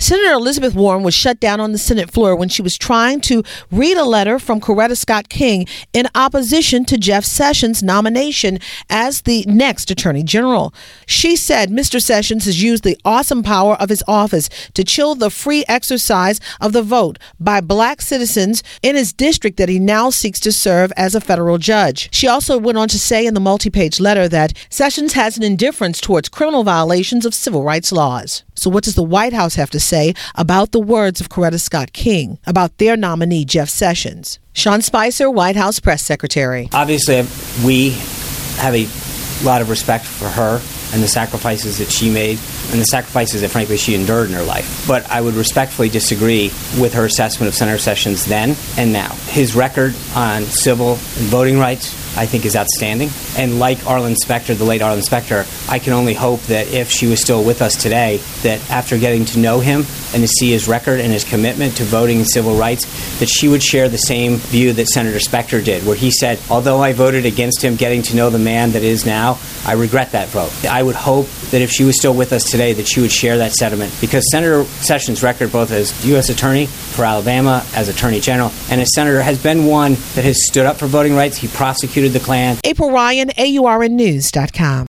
Senator Elizabeth Warren was shut down on the Senate floor when she was trying to read a letter from Coretta Scott King in opposition to Jeff Sessions' nomination as the next Attorney General. She said Mr. Sessions has used the awesome power of his office to chill the free exercise of the vote by black citizens in his district that he now seeks to serve as a federal judge. She also went on to say in the multi-page letter that Sessions has an indifference towards criminal violations of civil rights laws. So what does the White House have to say about the words of Coretta Scott King about their nominee, Jeff Sessions? Sean Spicer, White House Press Secretary. Obviously, we have a lot of respect for her and the sacrifices that she made and the sacrifices that, frankly, she endured in her life. But I would respectfully disagree with her assessment of Senator Sessions then and now. His record on civil and voting rights, I think, is outstanding. And like Arlen Specter, the late Arlen Specter, I can only hope that if she was still with us today, that after getting to know him and to see his record and his commitment to voting and civil rights, that she would share the same view that Senator Specter did, where he said, although I voted against him getting to know the man that is now, I regret that vote. I would hope that if she was still with us today, that she would share that sentiment, because Senator Sessions' record, both as U.S. Attorney for Alabama, as Attorney General, and as Senator, has been one that has stood up for voting rights. He prosecuted the Klan. April Ryan, AURNnews.com.